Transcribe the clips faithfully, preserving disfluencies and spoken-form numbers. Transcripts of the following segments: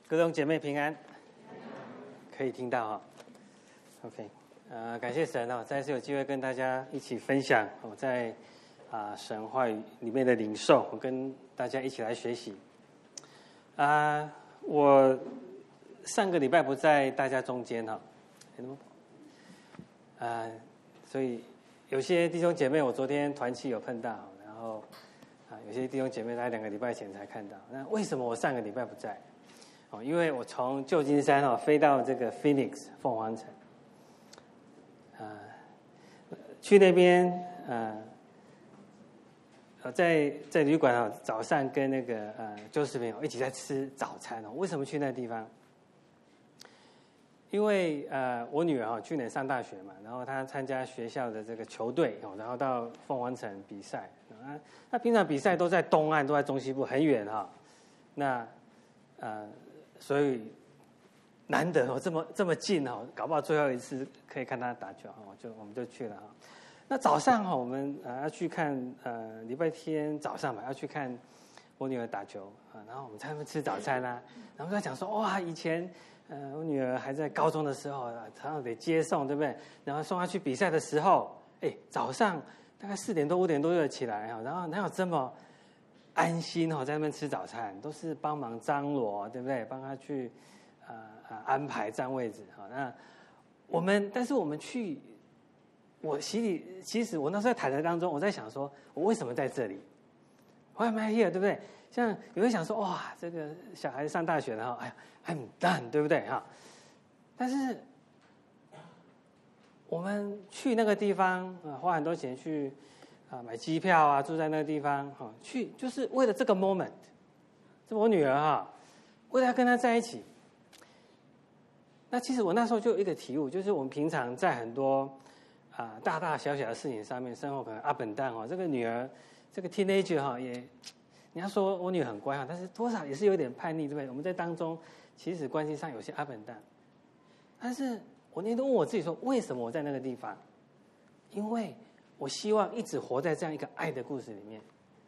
各种姐妹平安，可以听到哈。OK， 呃，感谢神哦，再次有机会跟大家一起分享我在啊、呃、神话语里面的领受，我跟大家一起来学习。啊、呃，我上个礼拜不在大家中间哈，啊、呃，所以有些弟兄姐妹我昨天团契有碰到，然后啊、呃、有些弟兄姐妹在两个礼拜前才看到。那为什么我上个礼拜不在？因为我从旧金山哦飞到这个 Phoenix 凤凰城，啊、呃，去那边呃，在在旅馆啊、哦，早上跟那个呃周世平一起在吃早餐哦。为什么去那地方？因为呃我女儿哈、哦、去年上大学嘛，然后她参加学校的这个球队哦，然后到凤凰城比赛啊。那平常比赛都在东岸，都在中西部，很远哈、哦。那呃。所以难得哦，这么这么近哦，搞不好最后一次可以看他打球哦，就我们就去了哈。那早上哈，我们呃要去看呃礼拜天早上嘛，要去看我女儿打球啊，然后我们在那边吃早餐啊，然后在讲说哇，以前呃我女儿还在高中的时候，常常得接送，对不对？然后送她去比赛的时候，哎，早上大概四点多五点多就起来哈，然后哪有这么安心哦，在那边吃早餐，都是帮忙张罗，对不对？帮他去呃呃安排占位置。好，那我们，但是我们去，我心里其实我那时候在忐忑当中，我在想说，我为什么在这里 ？Why am I here？ 对不对？像有人想说，哇，这个小孩子上大学了哈，哎呀 ，I'm done， 对不对哈？但是我们去那个地方啊，花很多钱去。啊，买机票啊，住在那个地方，哈、哦，去就是为了这个 moment。这我女儿哈，为了要跟她在一起。那其实我那时候就有一个体悟，就是我们平常在很多啊、呃、大大小小的事情上面，生活可能 up and down 哈。这个女儿，这个 teenager 哈，也你要说我女儿很乖哈，但是多少也是有点叛逆，对不对？我们在当中其实关系上有些 up and down。但是我那天都问我自己说，为什么我在那个地方？因为我希望一直活在这样一个爱的故事里面。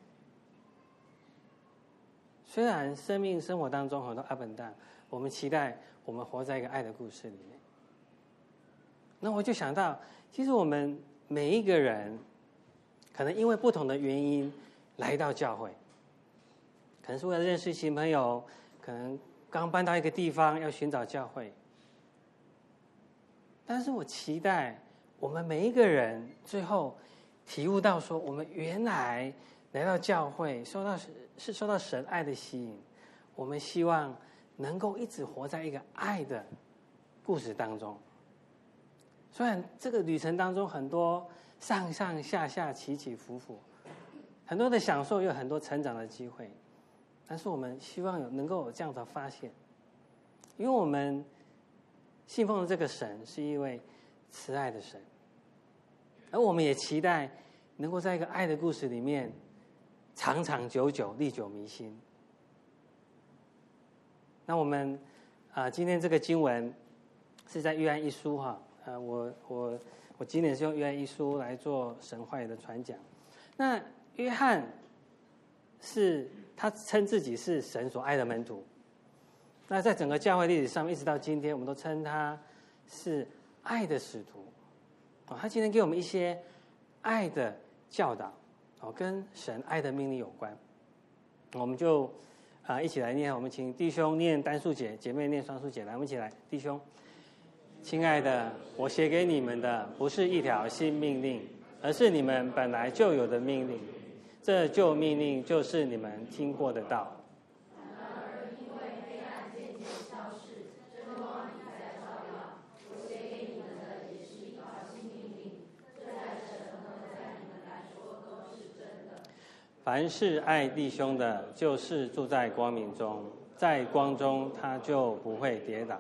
虽然生命生活当中很多 up and down，我们期待我们活在一个爱的故事里面。那我就想到，其实我们每一个人，可能因为不同的原因来到教会，可能是为了认识新朋友，可能刚搬到一个地方要寻找教会。但是我期待我们每一个人最后体悟到说，我们原来来到教会，受到是受到神爱的吸引，我们希望能够一直活在一个爱的故事当中。虽然这个旅程当中很多上上下下起起伏伏，很多的享受，有很多成长的机会，但是我们希望有能够有这样的发现，因为我们信奉的这个神是一位慈爱的神。而我们也期待能够在一个爱的故事里面长长久久历久弥新。那我们啊、呃，今天这个经文是在约翰一书哈，呃，我我我今年是用约翰一书来做神话语的传讲。那约翰是他称自己是神所爱的门徒，那在整个教会历史上，一直到今天，我们都称他是爱的使徒。哦，他今天给我们一些爱的教导，哦，跟神爱的命令有关。我们就啊、呃、一起来念，我们请弟兄念单数节，姐妹念双数节，来，我们一起来，弟兄，亲爱的，我写给你们的不是一条新命令，而是你们本来就有的命令。这旧命令就是你们听过的道。凡是爱弟兄的，就是住在光明中，在光中他就不会跌倒。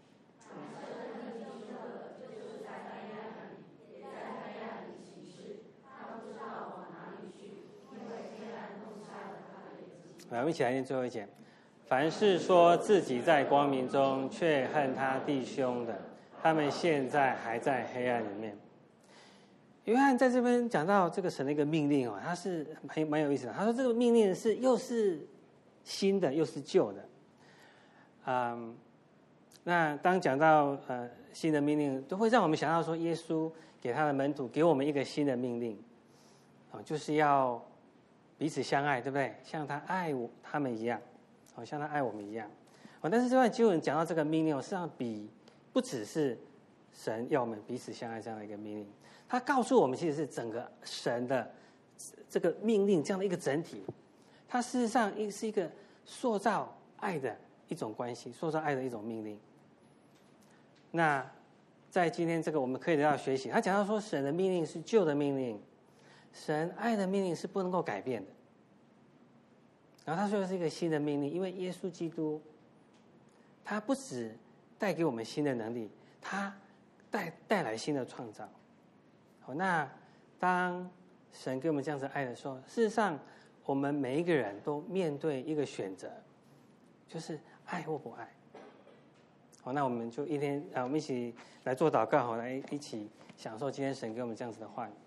来，我们一起来念最后一节。凡是说自己在光明中，却恨他弟兄的，他们现在还在黑暗里面。约翰在这边讲到这个神的一个命令哦，他是蛮蛮有意思的。他说这个命令是又是新的又是旧的。 嗯，那当讲到呃新的命令，都会让我们想到说，耶稣给他的门徒给我们一个新的命令，哦，就是要彼此相爱，对不对？像他爱我他们一样，好、哦、像他爱我们一样。哦，但是这段经文讲到这个命令，实际上比不只是神要我们彼此相爱这样的一个命令，他告诉我们其实是整个神的这个命令这样的一个整体，它事实上是一个塑造爱的一种关系，塑造爱的一种命令。那在今天这个我们可以得到学习，他讲到说神的命令是旧的命令，神爱的命令是不能够改变的。然后他说的是一个新的命令，因为耶稣基督他不只带给我们新的能力，他带带来新的创造。好，那当神给我们这样子爱的时候，事实上我们每一个人都面对一个选择，就是爱或不爱。好，那我们就一天啊，我们一起来做祷告，好，来一起享受今天神给我们这样子的话语。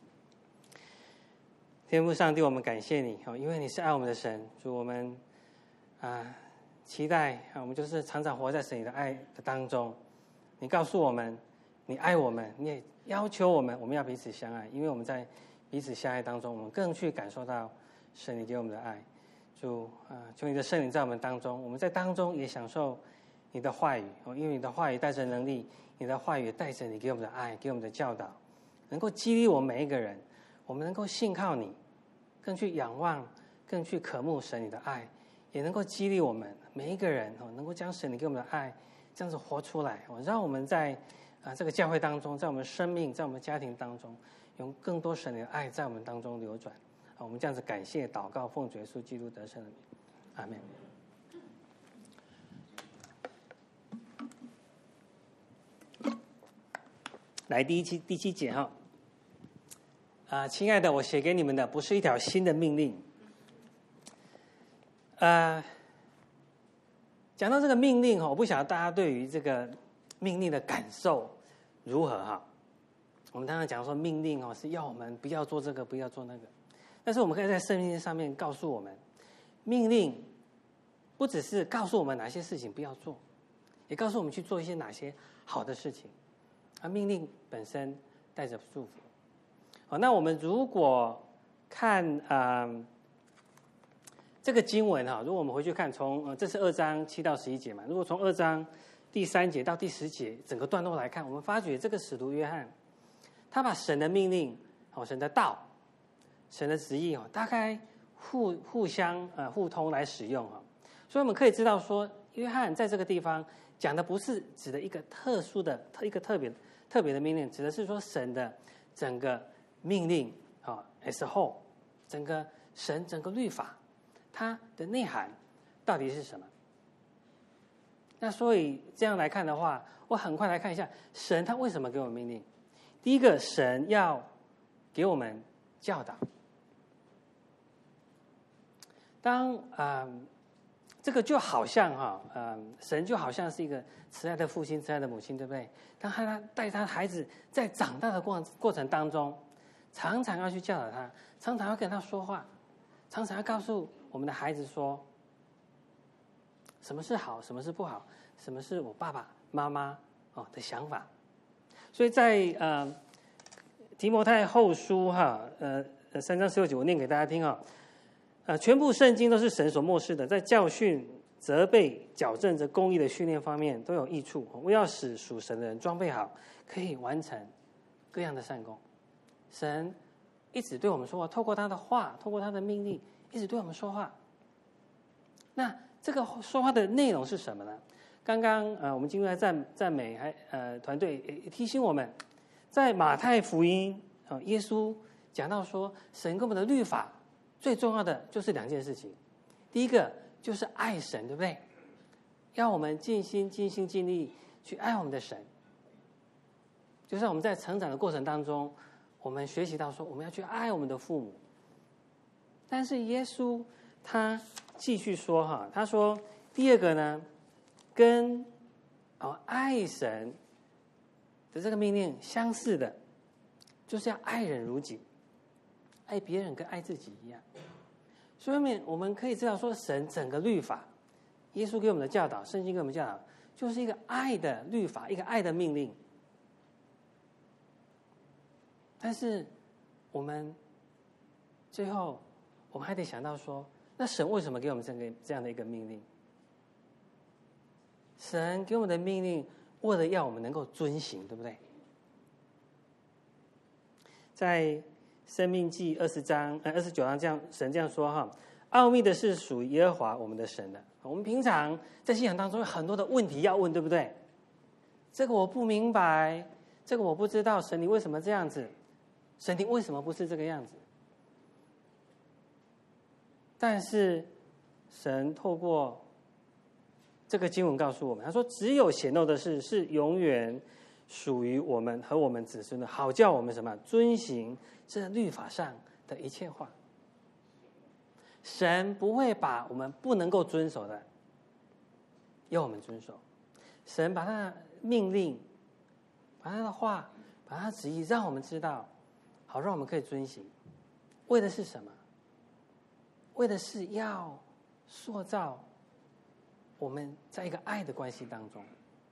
天父上帝，我们感谢你，好，因为你是爱我们的神，主我们啊期待啊，我们就是常常活在神你的爱的当中。你告诉我们，你爱我们，你也要求我们，我们要彼此相爱，因为我们在彼此相爱当中，我们更去感受到神你给我们的爱。主啊，求你的圣灵在我们当中，我们在当中也享受你的话语，因为你的话语带着能力，你的话语带着你给我们的爱，给我们的教导，能够激励我们每一个人，我们能够信靠你，更去仰望，更去渴慕神你的爱，也能够激励我们每一个人能够将神你给我们的爱这样子活出来，让我们在啊这个教会当中，在我们生命，在我们家庭当中，用更多神你的爱在我们当中流转。我们这样子感谢祷告，奉主耶稣基督得胜的名，阿们。来第一期第七节哈，啊，亲爱的，我写给你们的不是一条新的命令。呃，讲到这个命令哈，我不晓得大家对于这个命令的感受如何哈。我们当然讲说命令哦是要我们不要做这个，不要做那个，但是我们可以在圣经上面告诉我们，命令不只是告诉我们哪些事情不要做，也告诉我们去做一些哪些好的事情。啊，命令本身带着祝福。好，那我们如果看啊、呃、这个经文哈，如果我们回去看从，从、呃、这是二章七到十一节嘛，如果从二章第三节到第十节整个段落来看，我们发觉这个使徒约翰，他把神的命令、好、神的道、神的旨意哦，大概互互相呃互通来使用哈，所以我们可以知道说，约翰在这个地方讲的不是指的一个特殊的、一个特别特别的命令，指的是说神的整个命令啊 as a whole， 整个神整个律法，它的内涵到底是什么？那所以这样来看的话，我很快来看一下神他为什么给我们命令。第一个，神要给我们教导。当啊。呃这个就好像哈，呃，神就好像是一个慈爱的父亲、慈爱的母亲，对不对？当他带他孩子在长大的过过程当中，常常要去教导他，常常要跟他说话，常常要告诉我们的孩子说，什么是好，什么是不好，什么是我爸爸妈妈哦的想法。所以在呃提摩太后书哈，呃三章十六节，我念给大家听啊。呃，全部圣经都是神所默示的，在教训、责备、矫正着公义的训练方面都有益处，为要使属神的人装备好，可以完成各样的善功。神一直对我们说话，透过他的话，透过他的命令，一直对我们说话。那这个说话的内容是什么呢？刚刚呃，我们经过赞赞美还呃团队也提醒我们，在马太福音啊、呃，耶稣讲到说，神给我们的律法。最重要的就是两件事情，第一个就是爱神，对不对？要我们尽心、尽心、尽力去爱我们的神。就像我们在成长的过程当中，我们学习到说，我们要去爱我们的父母。但是耶稣他继续说哈，他说第二个呢，跟哦爱神的这个命令相似的，就是要爱人如己。爱别人跟爱自己一样，所以我们可以知道说，神整个律法耶稣给我们的教导，圣经给我们教导，就是一个爱的律法，一个爱的命令。但是我们最后，我们还得想到说，那神为什么给我们这个这样的一个命令？神给我们的命令，为了要我们能够遵行，对不对？在申命记二十章、呃二十九章这样，神这样说哈：奥秘的是属于耶和华我们的神的。我们平常在信仰当中有很多的问题要问，对不对？这个我不明白，这个我不知道，神你为什么这样子？神你为什么不是这个样子？但是神透过这个经文告诉我们，他说只有显露的事是永远属于我们和我们子孙的，好叫我们什么遵行这律法上的一切话。神不会把我们不能够遵守的要我们遵守，神把他的命令，把他的话，把他的旨意让我们知道，好让我们可以遵行。为的是什么？为的是要塑造我们在一个爱的关系当中。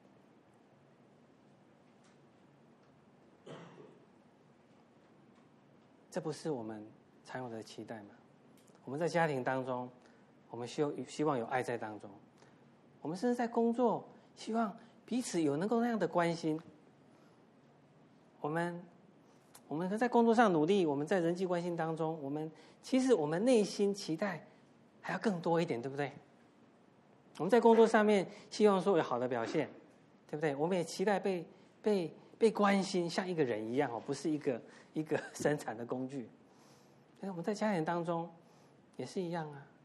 这不是我们常有的期待吗？我们在家庭当中，我们希望希望有爱在当中；我们甚至在工作，希望彼此有能够那样的关心。我们我们在工作上努力，我们在人际关系当中，我们其实我们内心期待还要更多一点，对不对？我们在工作上面希望说有好的表现，对不对？我们也期待被被被关心，像一个人一样哦，不是一个一个生产的工具。所以我们在家庭当中也是一样啊。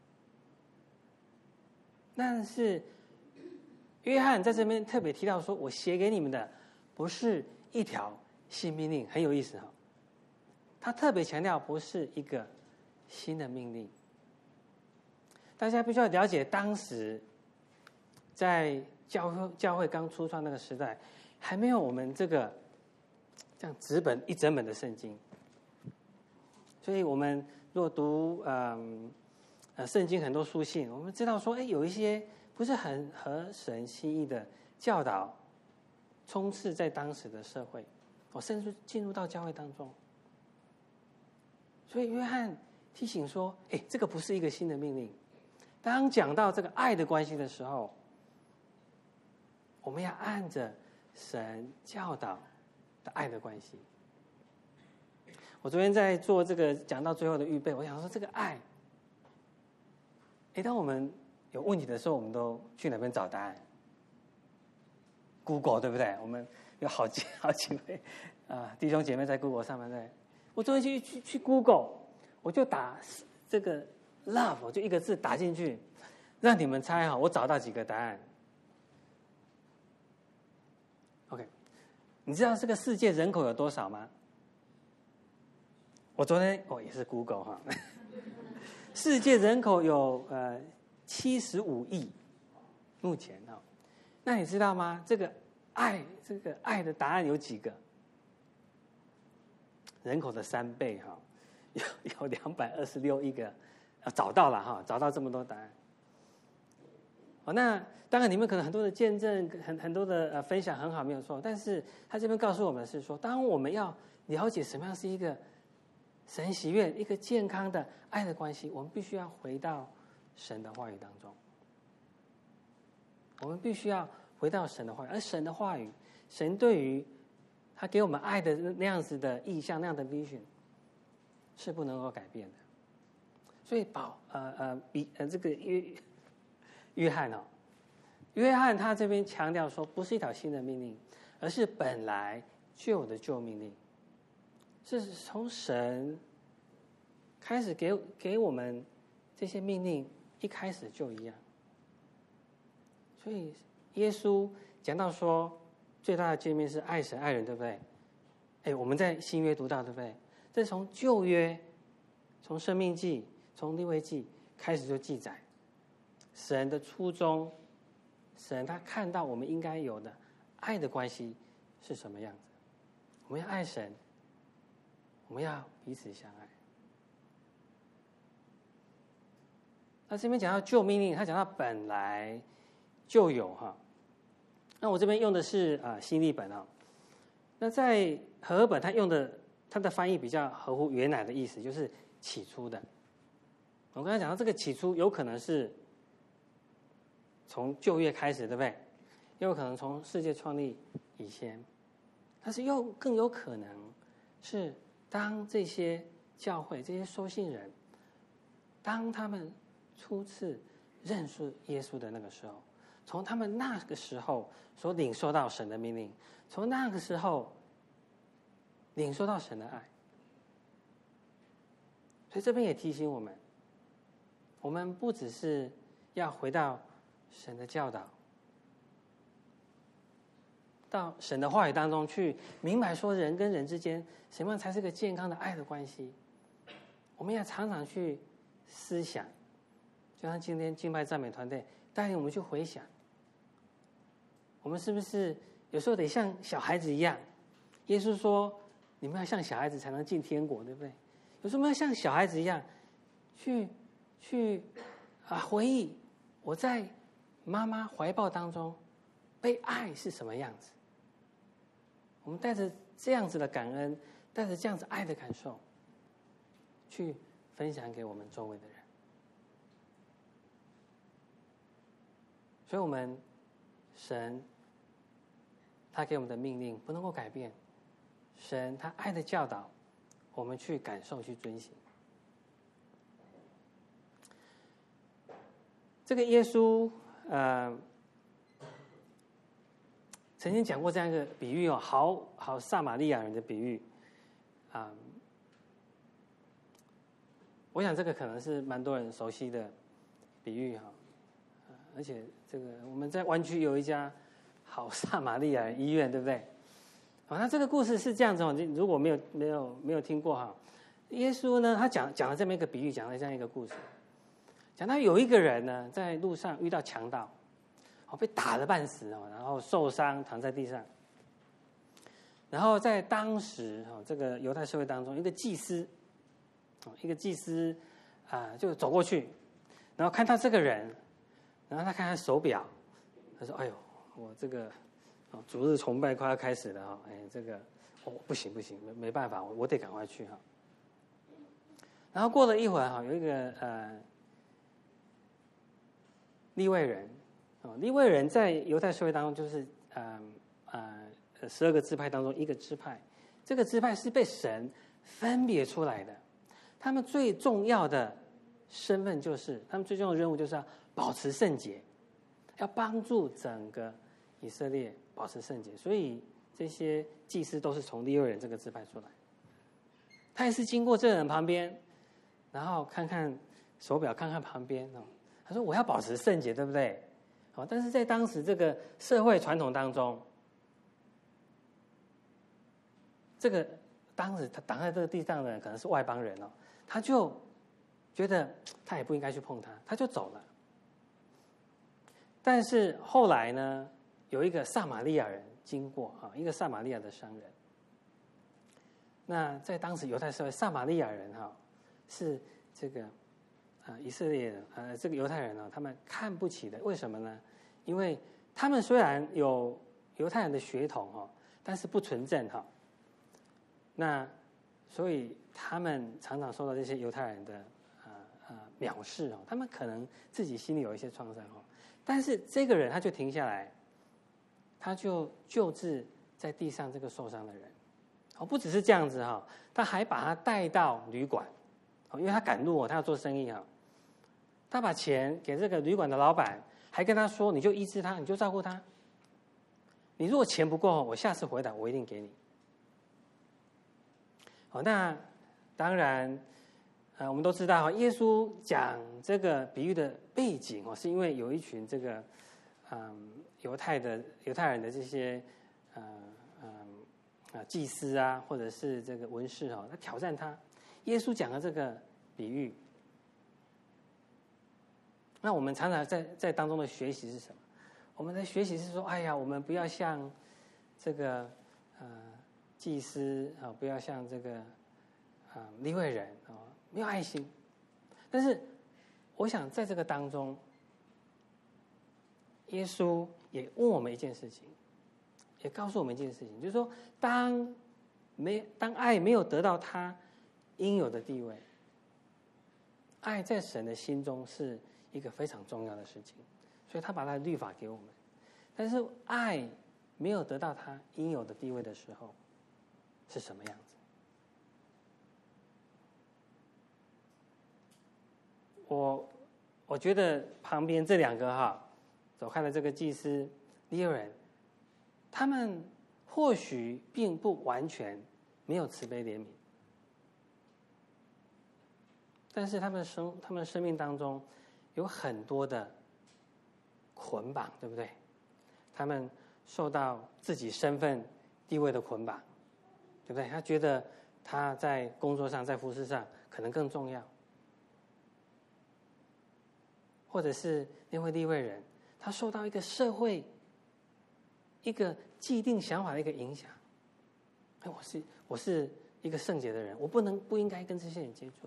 但是约翰在这边特别提到说，我写给你们的不是一条新命令，很有意思哈。他特别强调不是一个新的命令。大家必须要了解，当时在教会教会刚初创那个时代，还没有我们这个这样纸本一整本的圣经。所以我们若读嗯呃圣经很多书信，我们知道说，哎，有一些不是很合神心意的教导，充斥在当时的社会，我甚至进入到教会当中。所以约翰提醒说，哎，这个不是一个新的命令。当讲到这个爱的关系的时候，我们要按着神教导的爱的关系。我昨天在做这个讲到最后的预备，我想说这个爱，哎，当我们有问题的时候，我们都去哪边找答案 ？Google 对不对？我们有好几好几位啊弟兄姐妹在 Google 上面对。我昨天去去去 Google， 我就打这个 love， 我就一个字打进去，让你们猜哈，我找到几个答案。OK， 你知道这个世界人口有多少吗？我昨天哦也是 Google 哈，世界人口有呃七十五亿，目前哈、哦，那你知道吗？这个爱这个爱的答案有几个？人口的三倍哈、哦，有有两百二十六亿个，啊找到了哈，找到这么多答案。哦，那当然你们可能很多的见证，很很多的呃分享很好，没有错。但是他这边告诉我们是说，当我们要了解什么样是一个神喜悦、一个健康的爱的关系，我们必须要回到神的话语当中。我们必须要回到神的话语，而神的话语，神对于他给我们爱的那样子的意象、那样的 vision， 是不能够改变的。所以保呃呃比呃这个约约翰哦，约翰他这边强调说，不是一条新的命令，而是本来就有的旧命令。是从神开始给给我们这些命令，一开始就一样。所以耶稣讲到说，最大的诫命是爱神爱人，对不对？哎，我们在新约读到，对不对？这从旧约，从申命记、从利未记开始就记载神的初衷，神他看到我们应该有的爱的关系是什么样子。我们要爱神，我们要彼此相爱。 那这边讲到旧命令，他讲到本来就有哈。那我这边用的是啊、呃、新译本啊。那在和合本，他用的他的翻译比较合乎原来的意思，就是起初的。我刚才讲到这个起初，有可能是从旧约开始，对不对？也有可能从世界创立以前，但是又更有可能是当这些教会、这些收信人，当他们初次认识耶稣的那个时候，从他们那个时候所领受到神的命令，从那个时候领受到神的爱。所以这边也提醒我们，我们不只是要回到神的教导，到神的话语当中去明白说人跟人之间什么样才是个健康的爱的关系。我们要常常去思想，就像今天敬拜赞美团队带领我们去回想，我们是不是有时候得像小孩子一样？耶稣说你们要像小孩子才能进天国，对不对？有时候我们要像小孩子一样去去啊回忆我在妈妈怀抱当中被爱是什么样子。我们带着这样子的感恩，带着这样子爱的感受去分享给我们周围的人。所以我们神他给我们的命令不能够改变，神他爱的教导我们去感受去遵行。这个耶稣呃曾经讲过这样一个比喻哦，好好撒玛利亚人的比喻啊、呃，我想这个可能是蛮多人熟悉的比喻哈、呃，而且这个我们在湾区有一家好撒玛利亚人医院，对不对？好、哦，那这个故事是这样子哦，如果没有没有没有听过哈，耶稣呢他讲讲了这么一个比喻，讲了这样一个故事，讲到有一个人呢在路上遇到强盗。被打了半死哦，然后受伤躺在地上。然后在当时哦，这个犹太社会当中，一个祭司哦，一个祭司啊、呃，就走过去，然后看到这个人，然后他看他手表，他说：“哎呦，我这个哦，主日崇拜快要开始了哈、哦，哎，这个哦不行不行，没没办法，我我得赶快去哈。”然后过了一会儿哈，有一个呃利未人。哦，利未人在犹太社会当中就是呃呃十二个支派当中一个支派，这个支派是被神分别出来的，他们最重要的身份就是他们最重要的任务就是要保持圣洁，要帮助整个以色列保持圣洁，所以这些祭司都是从利未人这个支派出来。他也是经过这个人旁边，然后看看手表，看看旁边哦，他说我要保持圣洁，对不对？好，但是在当时这个社会传统当中，这个当时他挡在这个地上的人可能是外邦人哦，他就觉得他也不应该去碰他，他就走了。但是后来呢，有一个撒玛利亚人经过啊，一个撒玛利亚的商人。那在当时犹太社会，撒玛利亚人哈是这个。啊，以色列人，呃，这个犹太人呢，他们看不起的，为什么呢？因为他们虽然有犹太人的血统哈，但是不纯正哈。那所以他们常常受到这些犹太人的啊啊藐视哦，他们可能自己心里有一些创伤哦。但是这个人他就停下来，他就救治在地上这个受伤的人。哦，不只是这样子哈，他还把他带到旅馆，哦，因为他赶路哦，他要做生意哈。他把钱给这个旅馆的老板，还跟他说：“你就医治他，你就照顾他。你如果钱不够，我下次回来我一定给你。”好，那当然，呃，我们都知道，耶稣讲这个比喻的背景哦，是因为有一群这个嗯犹太的犹太人的这些呃嗯啊祭司啊，或者是这个文士哦，他挑战他。耶稣讲的这个比喻。那我们常常在在当中的学习是什么？我们的学习是说，哎呀，我们不要像这个呃祭司啊、哦，不要像这个啊利未人啊、哦，没有爱心。但是我想在这个当中，耶稣也问我们一件事情，也告诉我们一件事情，就是说，当没当爱没有得到他应有的地位，爱在神的心中是一个非常重要的事情，所以他把他的律法给我们。但是爱没有得到他应有的地位的时候，是什么样子？我我觉得旁边这两个哈走开的这个祭司利未人，他们或许并不完全没有慈悲怜悯，但是他们生他们生命当中有很多的捆绑，对不对？他们受到自己身份地位的捆绑，对不对？他觉得他在工作上在服事上可能更重要，或者是那位利未人，他受到一个社会一个既定想法的一个影响。哎，我是我是一个圣洁的人，我不能不应该跟这些人接触。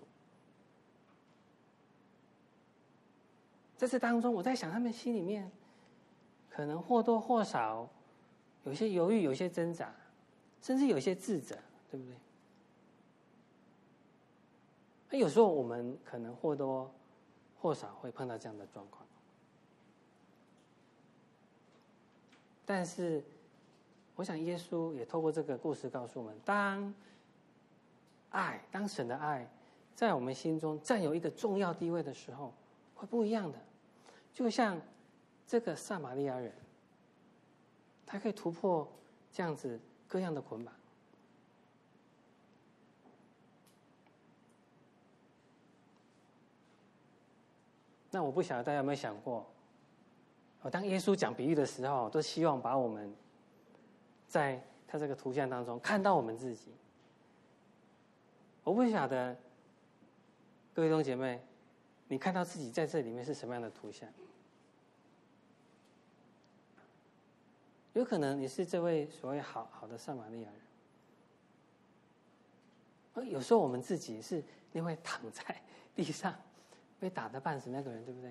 在这当中，我在想，他们心里面可能或多或少有些犹豫，有些挣扎，甚至有些自责，对不对？那有时候我们可能或多或少会碰到这样的状况，但是我想耶稣也透过这个故事告诉我们，当爱当神的爱在我们心中占有一个重要地位的时候，会不一样的。就像这个撒玛利亚人，他可以突破这样子各样的捆绑。那我不晓得大家有没有想过，当耶稣讲比喻的时候，都希望把我们在他这个图像当中看到我们自己。我不晓得各位弟兄姐妹，你看到自己在这里面是什么样的图像？有可能你是这位所谓好好的撒玛利亚人，而有时候我们自己是那位躺在地上被打得半死那个人，对不对？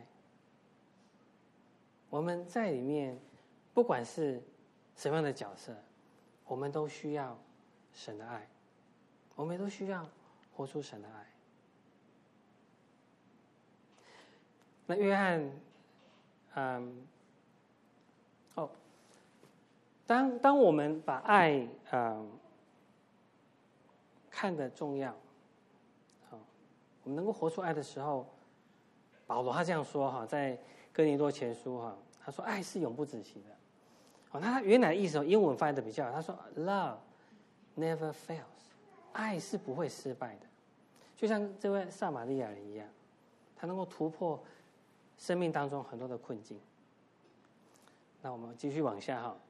我们在里面，不管是什么样的角色，我们都需要神的爱，我们都需要活出神的爱。那约翰，嗯，哦，当当我们把爱嗯看得重要，好，我们能够活出爱的时候，保罗他这样说哈，在哥林多前书哈，他说爱是永不止息的。哦，那他原来的意思英文翻译的比较好，他说 Love never fails， 爱是不会失败的，就像这位撒玛利亚人一样，他能够突破生命当中很多的困境。那我们继续往下哈，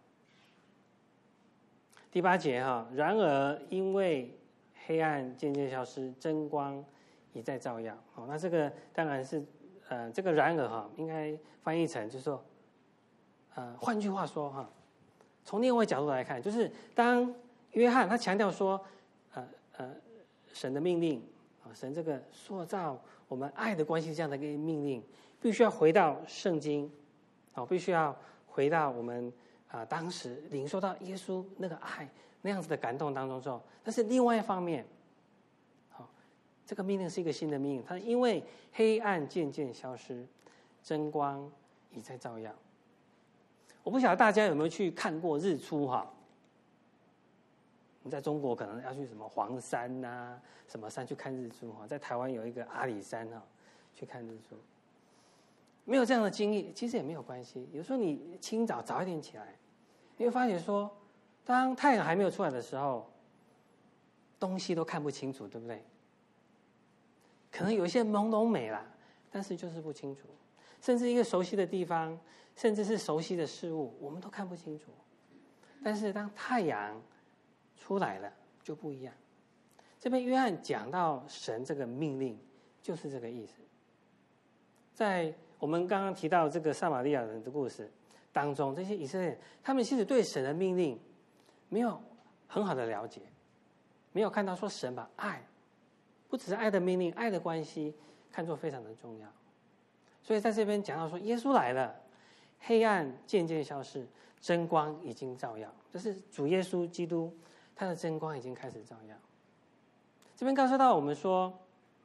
第八节哈，然而因为黑暗渐渐消失，真光已在照耀。好，那这个当然是呃，这个然而哈，应该翻译成就是说，呃，换句话说哈，从另外一个角度来看，就是当约翰他强调说，呃呃，神的命令啊，神这个塑造我们爱的关系这样的一个命令，必须要回到圣经，啊，必须要回到我们啊、呃、当时领受到耶稣那个爱那样子的感动当中之后，但是另外一方面，好，这个命令是一个新的命令，它因为黑暗渐渐消失，真光已在照耀。我不晓得大家有没有去看过日出哈？你在中国可能要去什么黄山呐、啊、什么山去看日出哈，在台湾有一个阿里山哈，去看日出。没有这样的经历，其实也没有关系。有时候你清早早一点起来，你会发现说，当太阳还没有出来的时候，东西都看不清楚，对不对？可能有一些朦胧美啦，但是就是不清楚。甚至一个熟悉的地方，甚至是熟悉的事物，我们都看不清楚。但是当太阳出来了，就不一样。这边约翰讲到神这个命令，就是这个意思。在我们刚刚提到这个撒玛利亚人的故事当中，这些以色列人他们其实对神的命令没有很好的了解，没有看到说神把爱不只是爱的命令，爱的关系看作非常的重要。 所以在这边讲到说，耶稣来了，黑暗渐渐消逝，真光已经照耀。这是主耶稣基督，他的真光已经开始照耀。这边告诉到我们说，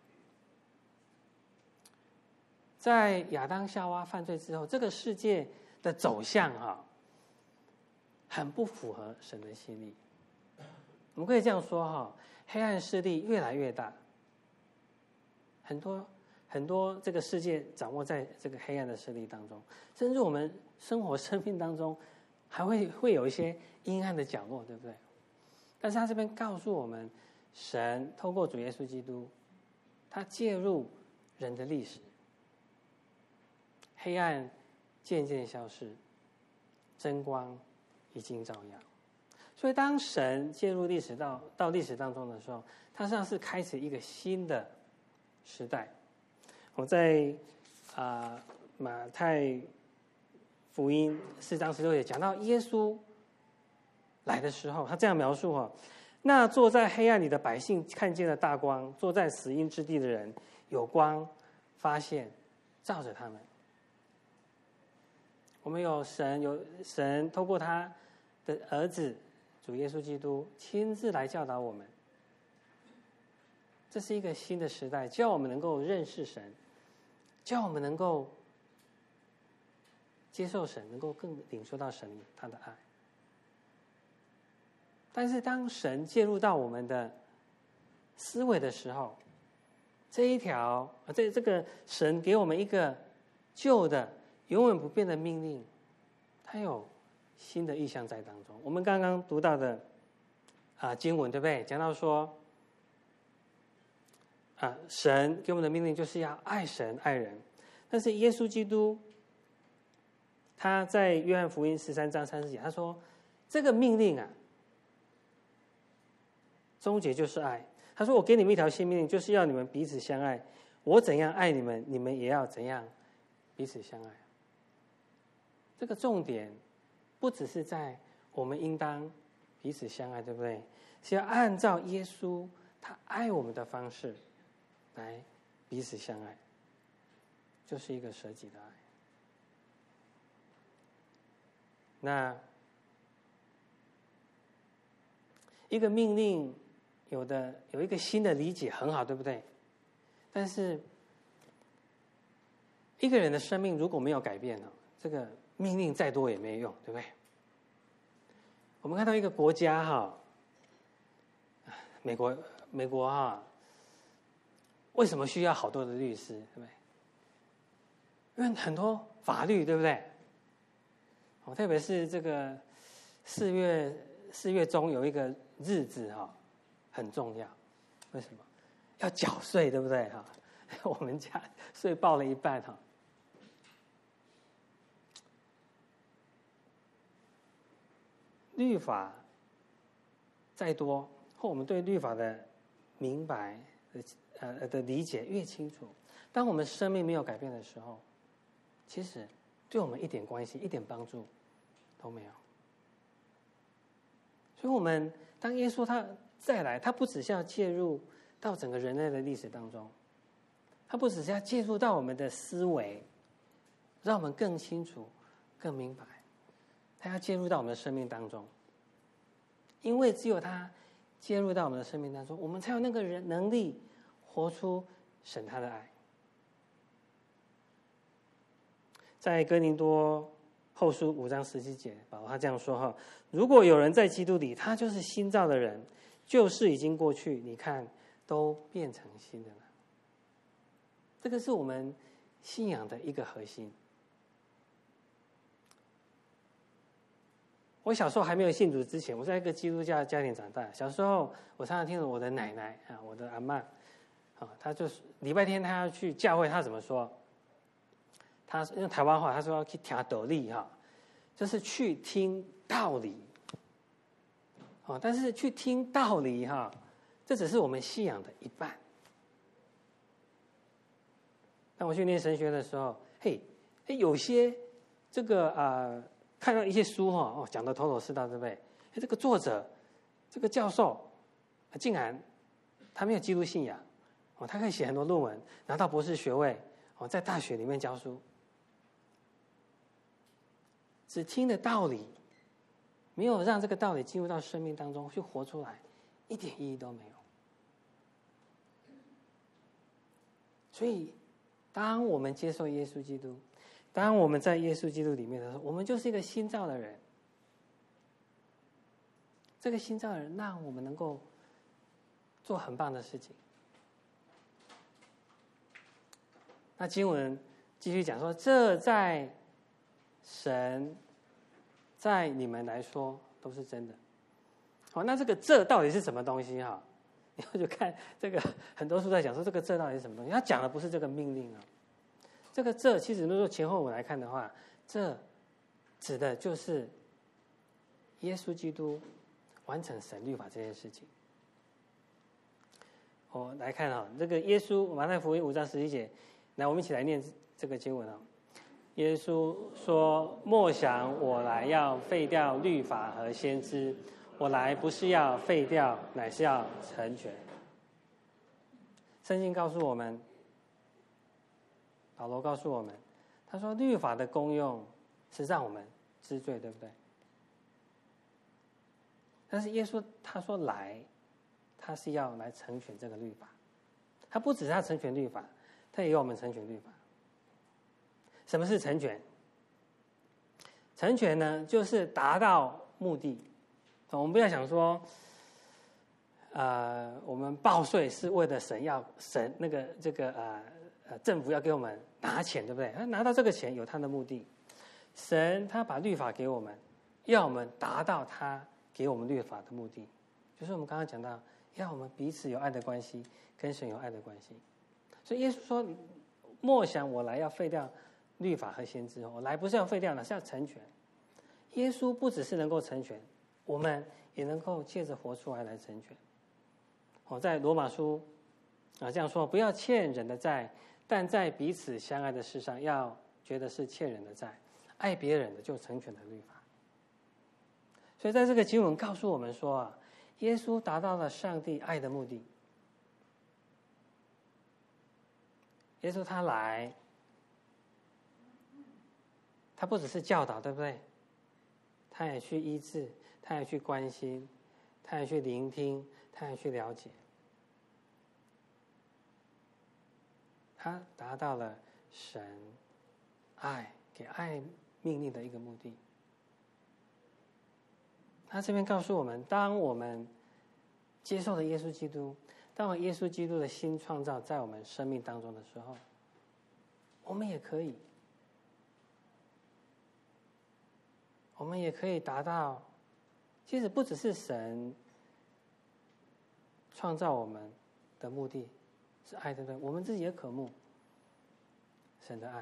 在亚当夏娃犯罪之后，这个世界的走向哈、啊，很不符合神的心意。我们可以这样说哈、啊，黑暗势力越来越大，很多很多这个世界掌握在这个黑暗的势力当中，甚至我们生活生命当中还会会有一些阴暗的角落，对不对？但是他这边告诉我们，神透过主耶稣基督，他介入人的历史，黑暗渐渐消失，真光已经照耀。所以当神介入历史到到历史当中的时候，他实际上是开始一个新的时代。我在啊、呃、马太福音四章十六节讲到耶稣来的时候，他这样描述哈：那坐在黑暗里的百姓看见了大光，坐在死荫之地的人有光发现，照着他们。我们有神，有神透过他的儿子主耶稣基督亲自来教导我们。这是一个新的时代，叫我们能够认识神，叫我们能够接受神，能够更领受到神他的爱。但是当神介入到我们的思维的时候，这一条这这个神给我们一个旧的永远不变的命令，它有新的意象在当中。我们刚刚读到的啊经文，对不对？讲到说啊，神给我们的命令就是要爱神爱人。但是耶稣基督他在约翰福音十三章三十节，他说这个命令啊，终结就是爱。他说我给你们一条新命令，就是要你们彼此相爱。我怎样爱你们，你们也要怎样彼此相爱。这个重点不只是在我们应当彼此相爱，对不对？是要按照耶稣他爱我们的方式来彼此相爱，就是一个舍己的爱。那一个命令有的有一个新的理解很好，对不对？但是一个人的生命如果没有改变呢，这个命令再多也没用，对不对？我们看到一个国家哈，美国美国哈，为什么需要好多的律师，对不对？因为很多法律，对不对？哦，特别是这个四月四月中有一个日子哈，很重要。为什么？要缴税，对不对哈？我们家税报了一半哈。律法再多，或我们对律法的明白的呃的理解越清楚，当我们生命没有改变的时候，其实对我们一点关系、一点帮助都没有。所以，我们当耶稣他再来，他不只是要介入到整个人类的历史当中，他不只是要介入到我们的思维，让我们更清楚、更明白。他要介入到我们的生命当中，因为只有他介入到我们的生命当中，我们才有那个人能力活出神他的爱。在哥林多后书五章十七节，保罗他这样说哈：如果有人在基督里，他就是新造的人，旧事已经过去，你看都变成新的了。这个是我们信仰的一个核心。我小时候还没有信主之前，我在一个基督教的家庭长大。小时候，我常常听着我的奶奶啊，我的阿嬷啊，她就是礼拜天她要去教会，她怎么说？她用台湾话，她说要去听道理哈，就是去听道理。哦，但是去听道理哈，这只是我们信仰的一半。当我去念神学的时候，嘿，哎，有些这个啊。呃看到一些书哈，哦，讲得头头是道，对不对？哎，这个作者，这个教授，竟然他没有基督信仰，哦，他可以写很多论文，拿到博士学位， 哦，在大学里面教书，只听的道理，没有让这个道理进入到生命当中去活出来，一点意义都没有。所以，当我们接受耶稣基督，当我们在耶稣基督里面的时候，我们就是一个新造的人。这个新造的人让我们能够做很棒的事情。那经文继续讲说，这在神在你们来说都是真的。好，那这个这到底是什么东西哈？以后就看这个很多书在讲说这个这到底是什么东西，他讲的不是这个命令啊。这个这其实如果前后文来看的话，这指的就是耶稣基督完成神律法这件事情。我来看哈，这个耶稣马太福音五章十一节，来我们一起来念这个经文啊。耶稣说：“莫想我来要废掉律法和先知，我来不是要废掉，乃是要成全。”圣经告诉我们，保罗告诉我们，他说律法的功用是让我们知罪，对不对？但是耶稣他说来，他是要来成全这个律法。他不只是他成全律法，他也要我们成全律法。什么是成全？成全呢，就是达到目的。我们不要想说，呃，我们报税是为了神要神那个这个呃呃政府要给我们拿钱，对不对？他拿到这个钱有他的目的。神他把律法给我们，要我们达到他给我们律法的目的，就是我们刚刚讲到，要我们彼此有爱的关系，跟神有爱的关系。所以耶稣说：“莫想我来要废掉律法和先知，我来不是要废掉，乃是要成全。”耶稣不只是能够成全，我们也能够借着活出来来成全。我在罗马书啊这样说：“不要欠人的债，但在彼此相爱的事上，要觉得是欠人的债，爱别人的就成全了律法。”所以在这个经文告诉我们说啊，耶稣达到了上帝爱的目的。耶稣他来，他不只是教导，对不对？他也去医治，他也去关心，他也去聆听，他也去了解。他达到了神爱给爱命令的一个目的。他这边告诉我们，当我们接受了耶稣基督，当我耶稣基督的新创造在我们生命当中的时候，我们也可以，我们也可以达到，其实不只是神创造我们的目的是爱，对不对？我们自己也渴慕神的爱。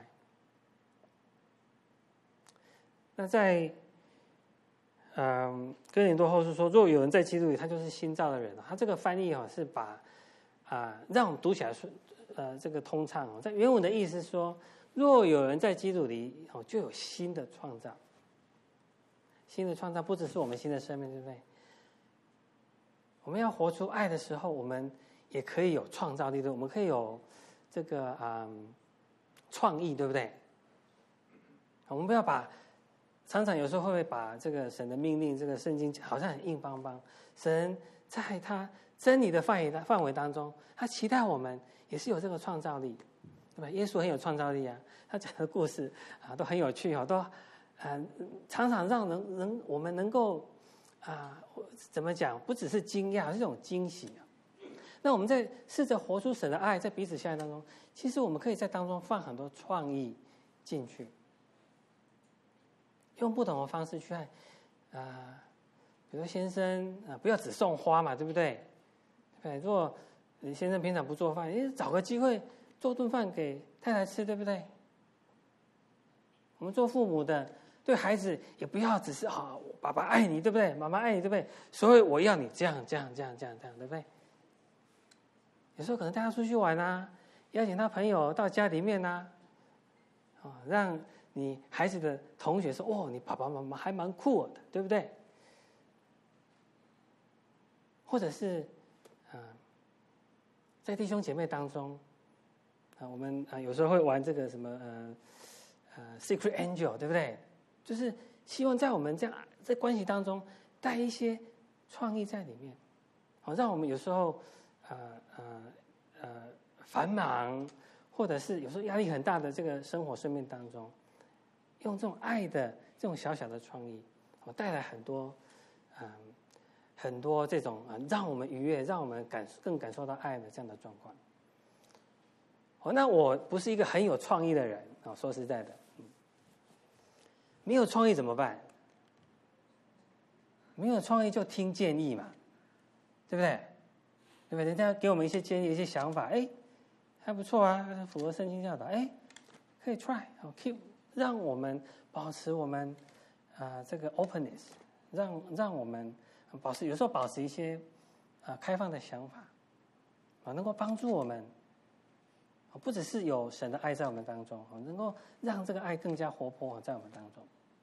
那在嗯，哥林多后书说，若有人在基督里，他就是新造的人。他这个翻译哈是把啊、呃，让我们读起来说，呃，这个通畅哦。在原文的意思是说，若有人在基督里，哦，就有新的创造。新的创造不只是我们新的生命，对不对？我们要活出爱的时候，我们也可以有创造力的，我们可以有这个嗯创意，对不对？我们不要把。常常有时候会不会把这个神的命令，这个圣经好像很硬邦邦。神在他真理的范围范围当中，他期待我们也是有这个创造力，对吧？耶稣很有创造力啊，他讲的故事啊都很有趣哦，都啊、呃、常常让人人我们能够啊、呃、怎么讲？不只是惊讶，是一种惊喜啊。那我们在试着活出神的爱，在彼此相爱当中，其实我们可以在当中放很多创意进去。用不同的方式去爱，啊、呃，比如先生啊、呃，不要只送花嘛，对不对？对，如果你先生平常不做饭，你找个机会做顿饭给太太吃，对不对？我们做父母的，对孩子也不要只是啊、哦，爸爸爱你，对不对？妈妈爱你，对不对？所以我要你这样这样这样这样这样，对不对？有时候可能带他出去玩啊，邀请他朋友到家里面啊，啊、哦，让。你孩子的同学说：“哦，你爸爸妈妈还蛮酷的，对不对？”或者是，啊、呃，在弟兄姐妹当中， 啊，我们啊有时候会玩这个什么呃呃 Secret Angel， 对不对？就是希望在我们这样在关系当中带一些创意在里面，好让我们有时候呃呃呃繁忙，或者是有时候压力很大的这个生活生命当中，用这种爱的这种小小的创意，我带来很多嗯、呃、很多这种啊、呃、让我们愉悦，让我们感更感受到爱的这样的状况。哦，那我不是一个很有创意的人啊、哦，说实在的，嗯，没有创意怎么办？没有创意就听建议嘛，对不对？对不对？人家给我们一些建议、一些想法，哎，还不错啊，符合圣经教导，哎，可以 try， 好 keep， 让我们保持我们啊、呃、这个 openness， 让让我们保持有时候保持一些啊、呃、开放的想法，啊，能够帮助我们。不只是有神的爱在我们当中，能够让这个爱更加活泼在我们当中。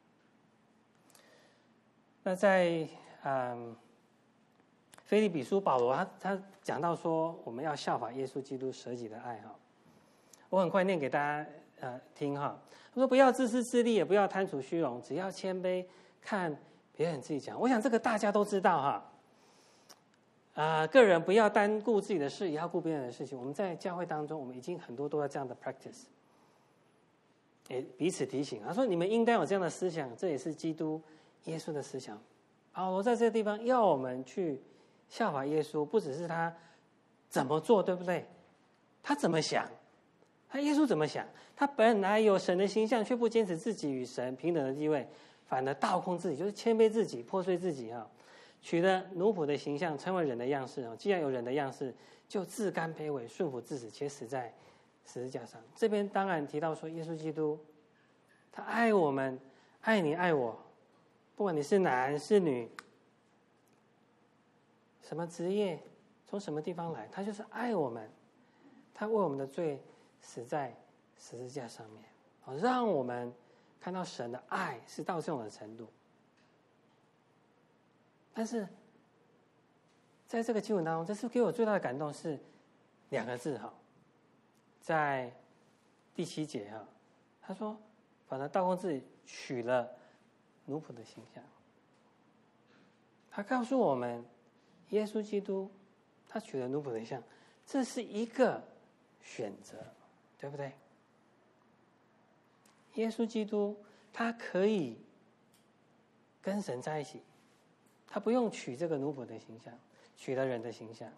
那在嗯，腓立比书保罗他他讲到说，我们要效法耶稣基督舍己的爱哈。我很快念给大家呃听哈。他说：“不要自私自利，也不要贪图虚荣，只要谦卑，看别人自己讲。”我想这个大家都知道哈。啊、呃，个人不要单顾自己的事，也要顾别人的事情。我们在教会当中，我们已经很多都要这样的 practice， 也彼此提醒。他说：“你们应当有这样的思想，这也是基督耶稣的思想。”保罗在这个地方要我们去效法耶稣，不只是他怎么做，对不对？他怎么想？他耶稣怎么想？他本来有神的形象，却不坚持自己与神平等的地位，反而倒空自己，就是谦卑自己，破碎自己哈。取了奴仆的形象，成为人的样式。既然有人的样式，就自甘卑微，顺服至死，且死在十字架上。这边当然提到说，耶稣基督他爱我们，爱你爱我，不管你是男是女，什么职业，从什么地方来，他就是爱我们，他为我们的罪死在十字架上面，让我们看到神的爱是到这种的程度。但是在这个经文当中，这次给我最大的感动是两个字哈，在第七节哈，他说：“反正倒空自己，取了奴仆的形象。”他告诉我们，耶稣基督他取了奴仆的形象，这是一个选择，对不对？耶稣基督他可以跟神在一起。他不用取这个奴仆的形象，取了人的形象。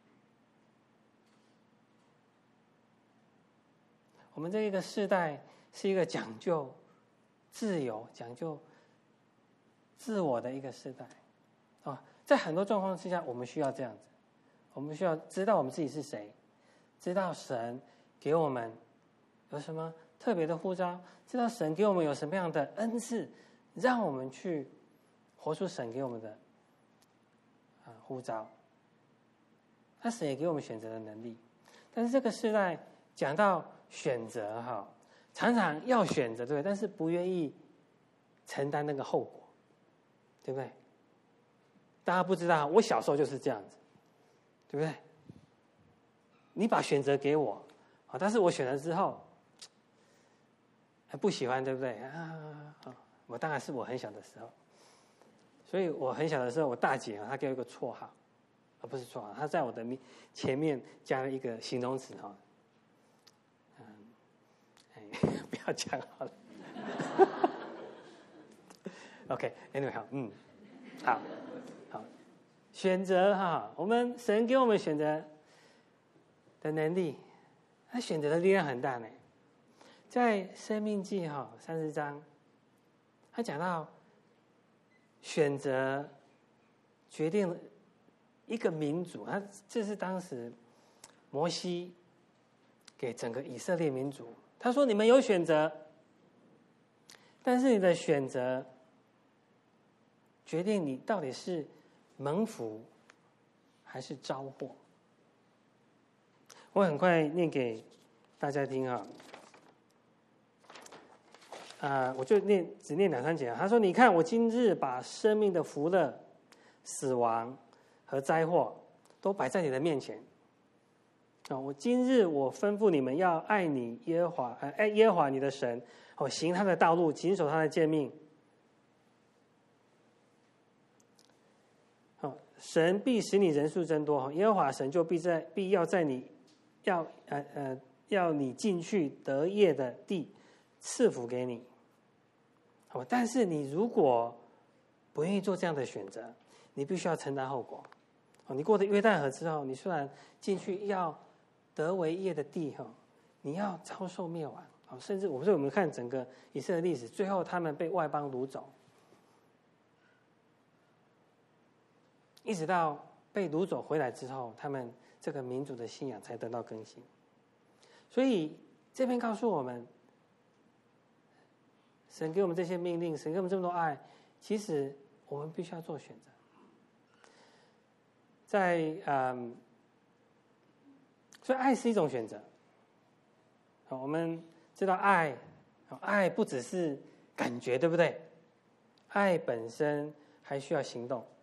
我们这一个世代是一个讲究自由、讲究自我的一个世代啊，在很多状况之下，我们需要这样子，我们需要知道我们自己是谁，知道神给我们有什么特别的呼召，知道神给我们有什么样的恩赐，让我们去活出神给我们的啊呼召。他神也给我们选择的能力，但是这个时代讲到选择哈，常常要选择对不对？但是不愿意承担那个后果，对不对？大家不知道，我小时候就是这样子，对不对？你把选择给我，好，但是我选了之后还不喜欢，对不对？啊，我当然是我很小的时候。所以我很小的时候，我大姐啊，她给我一个绰号，而不是绰号，她在我的前面加了一个形容词哈，嗯，哎，不要讲好了。OK，Anyway， 好，嗯，好，好，选择哈，我们神给我们选择的能力，他选择的力量很大呢。在生命记哈三十章，他讲到。选择决定一个民族，他这是当时摩西给整个以色列民族，他说：“你们有选择，但是你的选择决定你到底是蒙福还是招祸。”我很快念给大家听啊。啊、呃，我就念只念两三节。他说：“你看，我今日把生命的福乐、死亡和灾祸都摆在你的面前。 哦，我今日我吩咐你们要爱你耶和华，呃，爱耶和华你的神，哦，行他的道路，谨守他的诫命。哦，神必使你人数增多，耶和华神就必在必要在你要呃呃要你进去得业的地赐福给你。哦，但是你如果不愿意做这样的选择，你必须要承担后果。哦，你过了约旦河之后，你虽然进去要得为业的地哈，你要遭受灭亡。哦，甚至我们说我们看整个以色列历史，最后他们被外邦掳走，一直到被掳走回来之后，他们这个民族的信仰才得到更新。所以这边告诉我们，神给我们这些命令，神给我们这么多爱，其实我们必须要做选择。在嗯，所以爱是一种选择。好，我们知道爱，爱不只是感觉，对不对？爱本身还需要行动。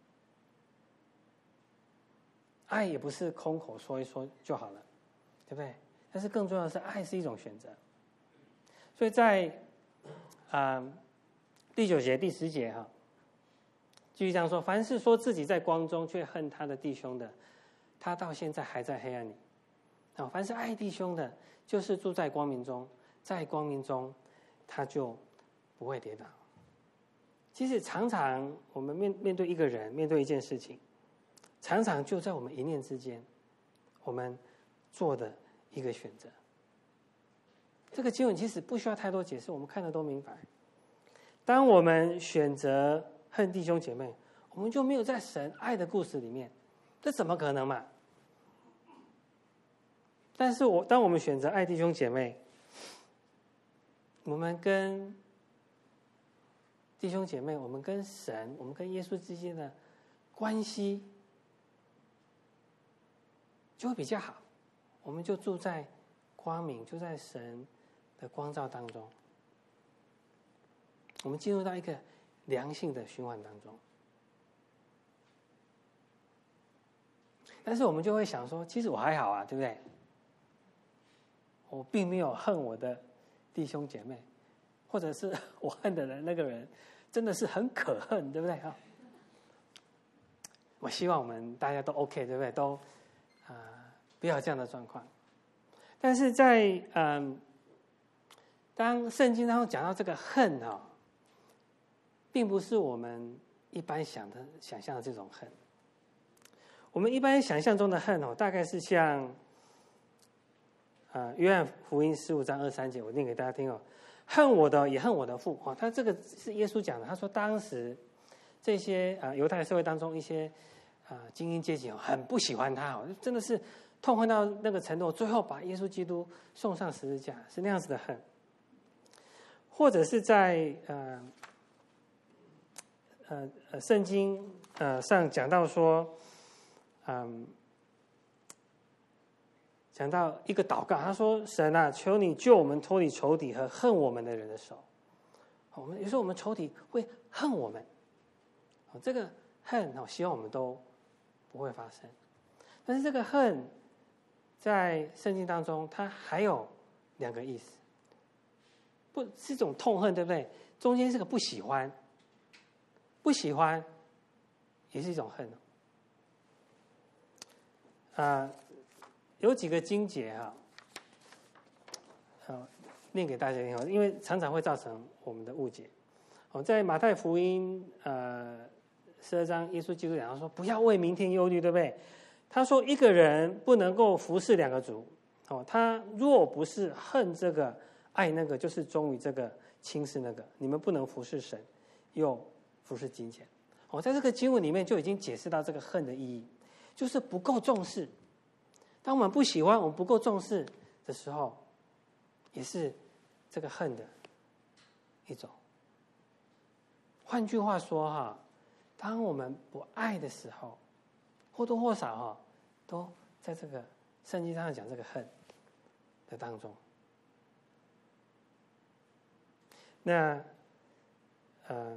爱也不是空口说一说就好了，对不对？但是更重要的是，爱是一种选择。所以在啊、嗯、第九节、第十节哈，继续这样说：凡是说自己在光中却恨他的弟兄的，他到现在还在黑暗里。啊，凡是爱弟兄的，就是住在光明中，在光明中，他就不会跌倒。其实常常我们面面对一个人，面对一件事情，常常就在我们一念之间，我们做的一个选择。这个经文其实不需要太多解释，我们看得都明白。当我们选择恨弟兄姐妹，我们就没有在神爱的故事里面，这怎么可能嘛？但是我当我们选择爱弟兄姐妹，我们跟弟兄姐妹，我们跟神，我们跟耶稣之间的关系就会比较好，我们就住在光明，就在神的光照当中，我们进入到一个良性的循环当中。但是我们就会想说，其实我还好啊，对不对？我并没有恨我的弟兄姐妹，或者是我恨的人那个人真的是很可恨，对不对啊？我希望我们大家都 OK， 对不对？都啊、呃、不要这样的状况。但是在嗯、呃，当圣经当中讲到这个恨啊、哦，并不是我们一般想的想象的这种恨。我们一般想象中的恨哦，大概是像呃约翰福音十五章二三节，我念给大家听哦。恨我的也恨我的父哦，他这个是耶稣讲的。他说当时这些啊、呃、犹太社会当中一些啊、呃、精英阶级哦，很不喜欢他哦，真的是痛恨到那个程度，最后把耶稣基督送上十字架，是那样子的恨。或者是在呃呃呃圣经呃上讲到说，嗯，讲到一个祷告，他说：“神啊，求你救我们脱离仇敌和恨我们的人的手。”我们有时候我们仇敌会恨我们，这个恨哦，希望我们都不会发生。但是这个恨在圣经当中，它还有两个意思，不是一种痛恨，对不对？中间是个不喜欢，不喜欢也是一种恨哦。啊、呃，有几个经节哈、啊，呃，念给大家听，因为常常会造成我们的误解。哦，在马太福音呃十二章，耶稣基督讲说，不要为明天忧虑，对不对？他说，一个人不能够服侍两个主。哦，他若不是恨这个爱那个，就是忠于这个轻视那个。你们不能服侍神，又服侍金钱。哦，在这个经文里面就已经解释到这个恨的意义。就是不够重视，当我们不喜欢，我们不够重视的时候，也是这个恨的一种。换句话说哈，当我们不爱的时候，或多或少哈，都在这个圣经上讲这个恨的当中。那呃。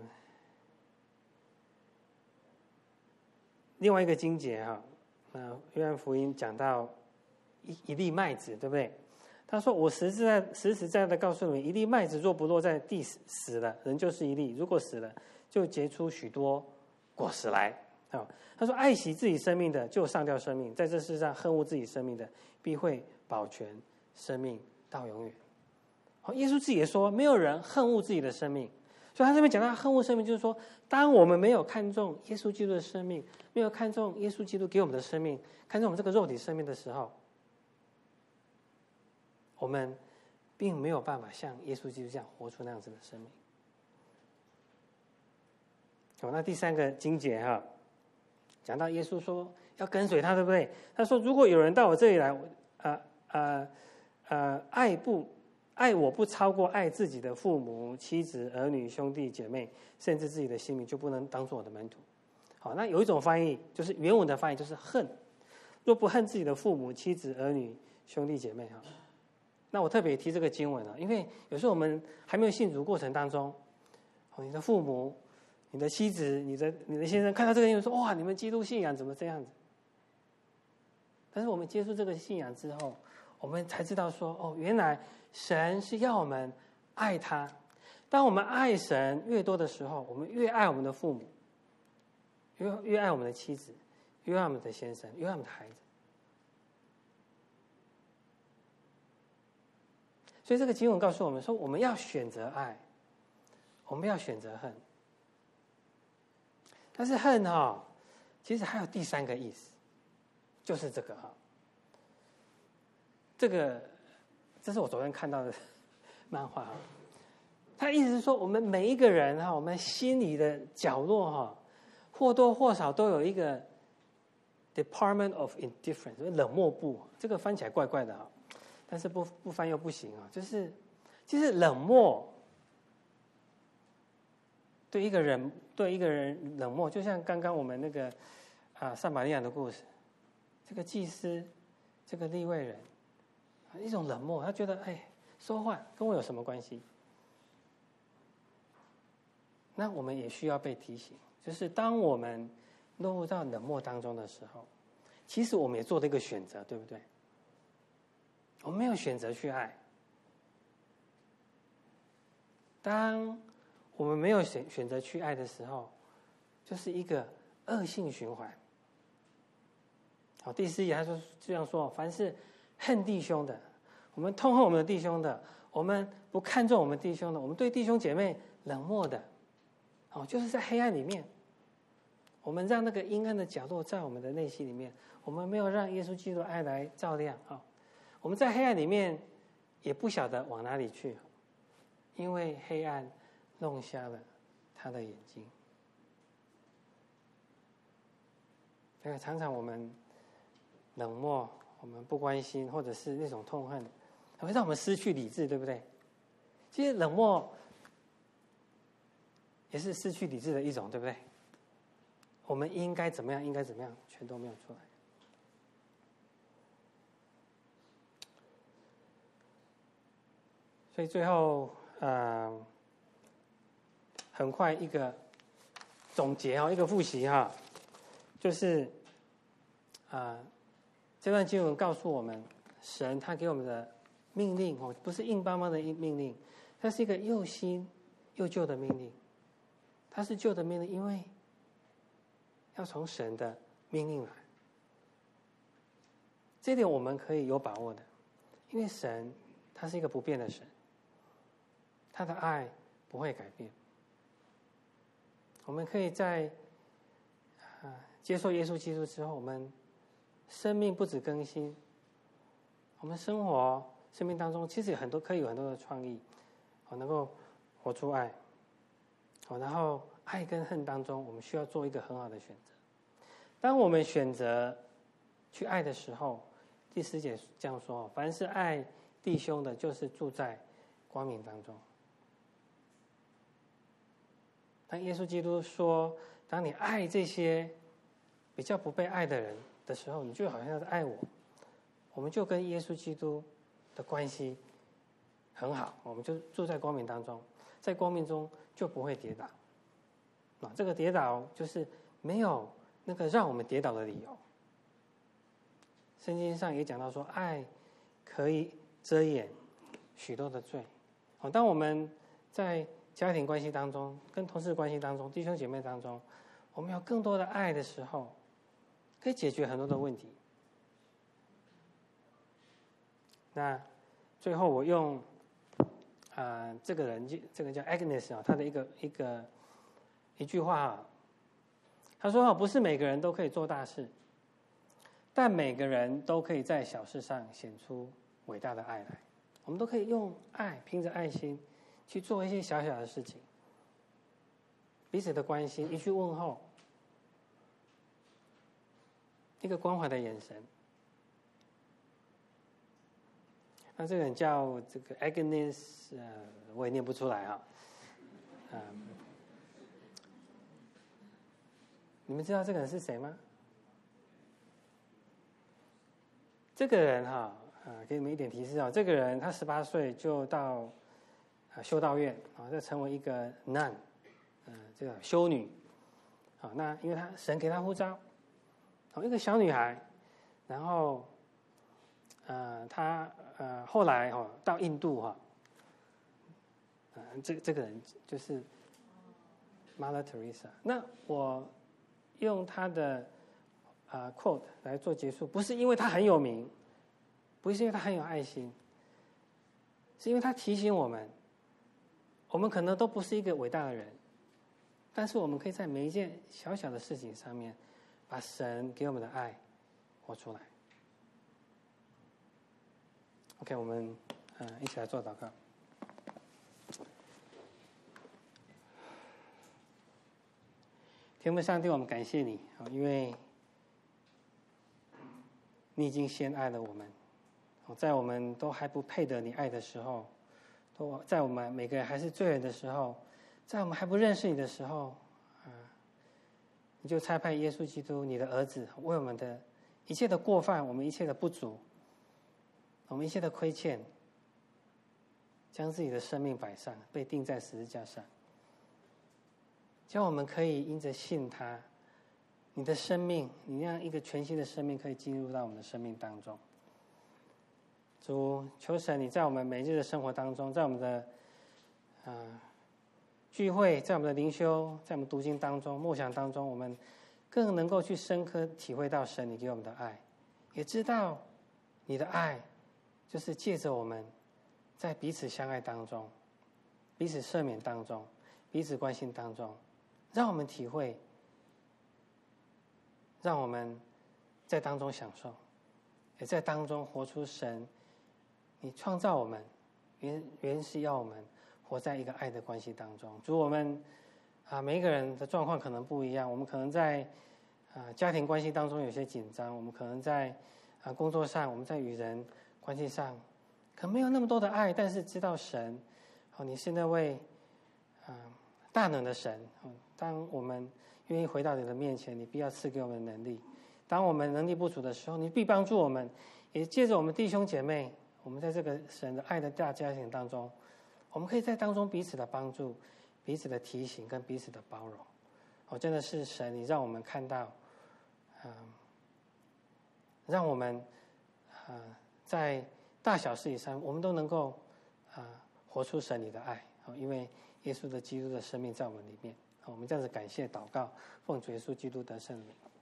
另外一个经节哈，呃，约翰福音讲到一一粒麦子，对不对？他说：“我实在实实在在的告诉你们，一粒麦子若不落在地死了，人就是一粒；如果死了，就结出许多果实来。”啊，他说：“爱惜自己生命的，就上吊生命；在这世上恨恶自己生命的，必会保全生命到永远。”好，耶稣自己也说，没有人恨恶自己的生命。所以他这边讲到恨恶生命，就是说，当我们没有看重耶稣基督的生命，没有看重耶稣基督给我们的生命，看重我们这个肉体生命的时候，我们并没有办法像耶稣基督这样活出那样子的生命。好，那第三个经节哈，讲到耶稣说要跟随他，对不对？他说：“如果有人到我这里来，呃呃呃，爱不爱我不超过爱自己的父母、妻子、儿女、兄弟姐妹，甚至自己的性命，就不能当做我的门徒。”好，那有一种翻译就是原文的翻译就是恨，若不恨自己的父母、妻子、儿女、兄弟姐妹哈。那我特别提这个经文啊，因为有时候我们还没有信主过程当中，你的父母、你的妻子、你的你的先生看到这个经文说：“哇，你们基督信仰怎么这样子？”但是我们接触这个信仰之后，我们才知道说：“哦，原来神是要我们爱他。当我们爱神越多的时候，我们越爱我们的父母，越越爱我们的妻子，越爱我们的先生，越爱我们的孩子。”所以这个经文告诉我们说，我们要选择爱，我们要选择恨。但是恨哈、哦，其实还有第三个意思，就是这个哈、哦。这个，这是我昨天看到的漫画哈、哦。他意思是说，我们每一个人哈、哦，我们心里的角落哈、哦，或多或少都有一个 Department of Indifference， 冷漠部。这个翻起来怪怪的哈、哦。但是不不翻又不行啊，就是其实冷漠对一个人对一个人冷漠，就像刚刚我们那个啊撒玛利亚的故事，这个祭司，这个利未人，一种冷漠，他觉得哎，说话跟我有什么关系？那我们也需要被提醒，就是当我们落入到冷漠当中的时候，其实我们也做了一个选择，对不对？我们没有选择去爱。当我们没有选选择去爱的时候，就是一个恶性循环。好，第四节他说这样说：凡是恨弟兄的，我们痛恨我们的弟兄的，我们不看重我们弟兄的，我们对弟兄姐妹冷漠的，哦，就是在黑暗里面，我们让那个阴暗的角落在我们的内心里面，我们没有让耶稣基督的爱来照亮啊。我们在黑暗里面也不晓得往哪里去，因为黑暗弄瞎了他的眼睛。所以常常我们冷漠，我们不关心，或者是那种痛恨，会让我们失去理智，对不对？其实冷漠也是失去理智的一种，对不对？我们应该怎么样，应该怎么样，全都没有出来。所以最后，呃，很快一个总结哈，一个复习哈，就是啊、呃，这段经文告诉我们，神他给我们的命令哦，不是硬邦邦的命令，它是一个又新又旧的命令。它是旧的命令，因为要从神的命令来，这点我们可以有把握的，因为神他是一个不变的神。他的爱不会改变，我们可以在啊接受耶稣基督之后，我们生命不止更新，我们生活生命当中其实有很多可以有很多的创意，我能够活出爱，好，然后爱跟恨当中，我们需要做一个很好的选择。当我们选择去爱的时候，第十节这样说：凡是爱弟兄的，就是住在光明当中。当耶稣基督说，当你爱这些比较不被爱的人的时候，你就好像是爱我，我们就跟耶稣基督的关系很好，我们就住在光明当中，在光明中就不会跌倒。啊，这个跌倒就是没有那个让我们跌倒的理由， 圣经上也讲到说，爱可以遮掩许多的罪。哦，当我们在家庭关系当中、跟同事关系当中、弟兄姐妹当中，我们有更多的爱的时候，可以解决很多的问题。那最后我用啊、呃、这个人，这个叫 Agnes 啊，他的一个一个一句话啊，他说：“不是每个人都可以做大事，但每个人都可以在小事上显出伟大的爱来。我们都可以用爱，凭着爱心去做一些小小的事情，彼此的关心，一句问候，一个关怀的眼神。那这个人叫这个 Agnes， 呃，我也念不出来哈。嗯，你们知道这个人是谁吗？这个人哈，啊，给你们一点提示啊，这个人他十八岁就到啊修道院啊，就成为一个 nun， 呃，这个修女。好，那因为他神给他呼召，好，一个小女孩，然后，呃，她呃后来哈、哦、到印度哈、哦，呃，这这个人就是 Mother Teresa。那我用他的啊、呃、quote 来做结束，不是因为他很有名，不是因为他很有爱心，是因为他提醒我们，我们可能都不是一个伟大的人，但是我们可以在每一件小小的事情上面，把神给我们的爱活出来。OK， 我们呃一起来做祷告。天父上帝，我们感谢你，因为你已经先爱了我们，在我们都还不配得你爱的时候，都在我们每个人还是罪人的时候，在我们还不认识你的时候，啊，你就差派耶稣基督，你的儿子，为我们的一切的过犯，我们一切的不足，我们一切的亏欠，将自己的生命摆上，被钉在十字架上，叫我们可以因着信他，你的生命，你让一个全新的生命可以进入到我们的生命当中。主，求神你在我们每日的生活当中，在我们的啊、呃、聚会，在我们的灵修，在我们读经当中、默想当中，我们更能够去深刻体会到神你给我们的爱，也知道你的爱就是借着我们在彼此相爱当中、彼此赦免当中、彼此关心当中，让我们体会，让我们在当中享受，也在当中活出神你创造我们原原是要我们活在一个爱的关系当中。主，我们啊每一个人的状况可能不一样，我们可能在啊家庭关系当中有些紧张，我们可能在啊工作上，我们在与人关系上可能没有那么多的爱，但是知道神哦，你是那位啊大能的神。当我们愿意回到你的面前，你必要赐给我们能力。当我们能力不足的时候，你必帮助我们，也借着我们弟兄姐妹，我们在这个神的爱的大家庭当中，我们可以在当中彼此的帮助、彼此的提醒跟彼此的包容。哦，真的是神，你让我们看到，嗯、呃，让我们啊、呃、在大小事以上，我们都能够啊、呃、活出神你的爱。哦，因为耶稣的基督的生命在我们里面。哦，我们这样子感谢祷告，奉主耶稣基督得胜的名。